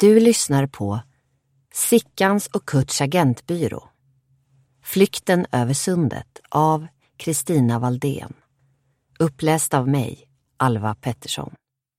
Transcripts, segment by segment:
Du lyssnar på Sickans och Kurts agentbyrå. Flykten över sundet av Kristina Valdén. Uppläst av mig, Alva Pettersson.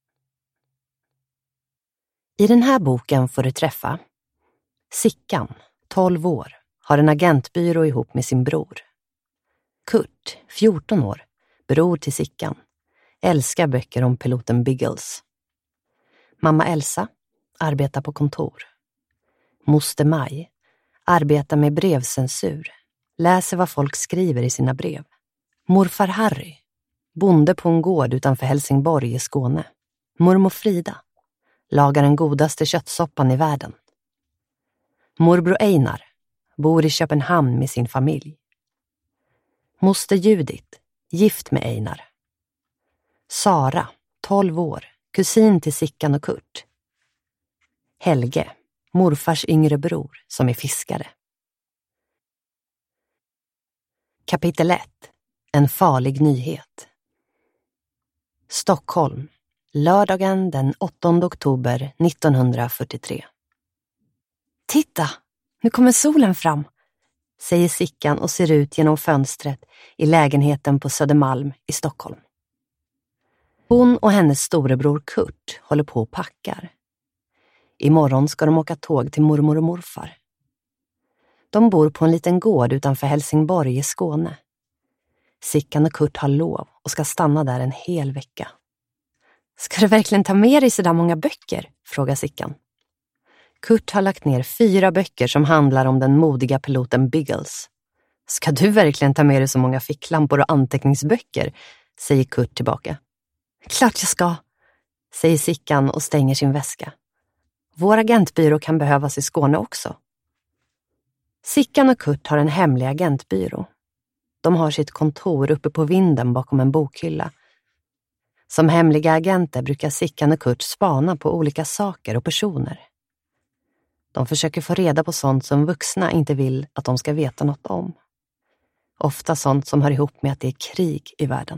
I den här boken får du träffa Sickan, 12 år, har en agentbyrå ihop med sin bror. Kurt, 14 år, bror till Sickan, älskar böcker om piloten Biggles. Mamma Elsa arbetar på kontor. Moster Maj arbetar med brevcensur, läser vad folk skriver i sina brev. Morfar Harry, bonde på en gård utanför Helsingborg i Skåne. Mormor Frida lagar den godaste köttsoppan i världen. Morbror Einar bor i Köpenhamn med sin familj. Moster Judith, gift med Einar. Sara, 12 år, kusin till Sickan och Kurt. Helge, morfars yngre bror som är fiskare. Kapitel 1. En farlig nyhet. Stockholm, lördagen den 8 oktober 1943. Titta, nu kommer solen fram, säger Sickan och ser ut genom fönstret i lägenheten på Södermalm i Stockholm. Hon och hennes storebror Kurt håller på och packar. Imorgon ska de åka tåg till mormor och morfar. De bor på en liten gård utanför Helsingborg i Skåne. Sickan och Kurt har lov och ska stanna där en hel vecka. Ska du verkligen ta med dig så där många böcker? Frågar Sickan. Kurt har lagt ner 4 böcker som handlar om den modiga piloten Biggles. Ska du verkligen ta med dig så många ficklampor och anteckningsböcker? Säger Kurt tillbaka. Klart jag ska, säger Sickan och stänger sin väska. Vår agentbyrå kan behövas i Skåne också. Sickan och Kurt har en hemlig agentbyrå. De har sitt kontor uppe på vinden bakom en bokhylla. Som hemliga agenter brukar Sickan och Kurt spana på olika saker och personer. De försöker få reda på sånt som vuxna inte vill att de ska veta något om. Ofta sånt som hör ihop med att det är krig i världen.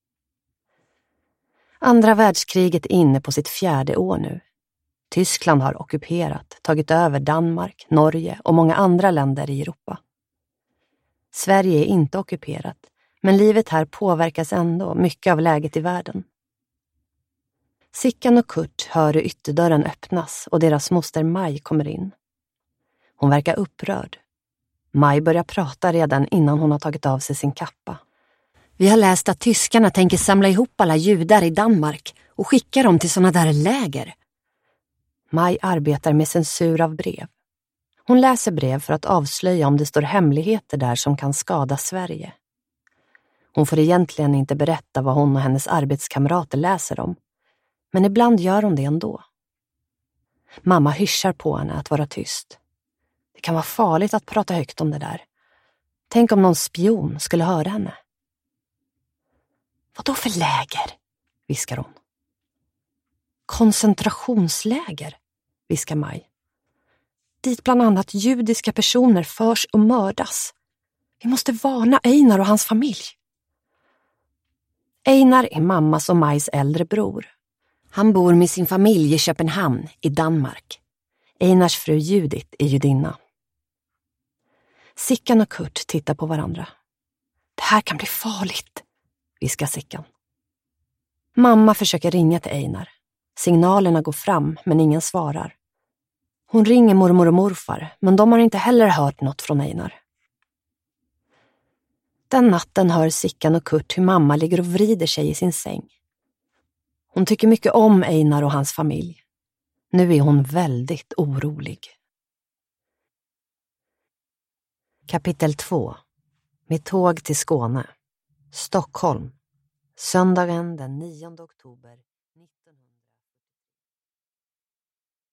Andra världskriget är inne på sitt 4:e år nu. Tyskland har ockuperat, tagit över Danmark, Norge och många andra länder i Europa. Sverige är inte ockuperat, men livet här påverkas ändå mycket av läget i världen. Sickan och Kurt hör hur ytterdörren öppnas och deras moster Maj kommer in. Hon verkar upprörd. Maj börjar prata redan innan hon har tagit av sig sin kappa. Vi har läst att tyskarna tänker samla ihop alla judar i Danmark och skicka dem till såna där läger. Maj arbetar med censur av brev. Hon läser brev för att avslöja om det står hemligheter där som kan skada Sverige. Hon får egentligen inte berätta vad hon och hennes arbetskamrater läser om. Men ibland gör hon det ändå. Mamma hyschar på henne att vara tyst. Det kan vara farligt att prata högt om det där. Tänk om någon spion skulle höra henne. Vad då för läger? Viskar hon. Koncentrationsläger, viskar Maj. Dit bland annat judiska personer förs och mördas. Vi måste varna Einar och hans familj. Einar är mammas och Majs äldre bror. Han bor med sin familj i Köpenhamn i Danmark. Einars fru Judith är judinna. Sickan och Kurt tittar på varandra. Det här kan bli farligt, viskar Sickan. Mamma försöker ringa till Einar. Signalerna går fram men ingen svarar. Hon ringer mormor och morfar men de har inte heller hört något från Einar. Den natten hör Sickan och Kurt hur mamma ligger och vrider sig i sin säng. Hon tycker mycket om Einar och hans familj. Nu är hon väldigt orolig. Kapitel 2. Med tåg till Skåne. Stockholm. Söndagen den 9 oktober 1900.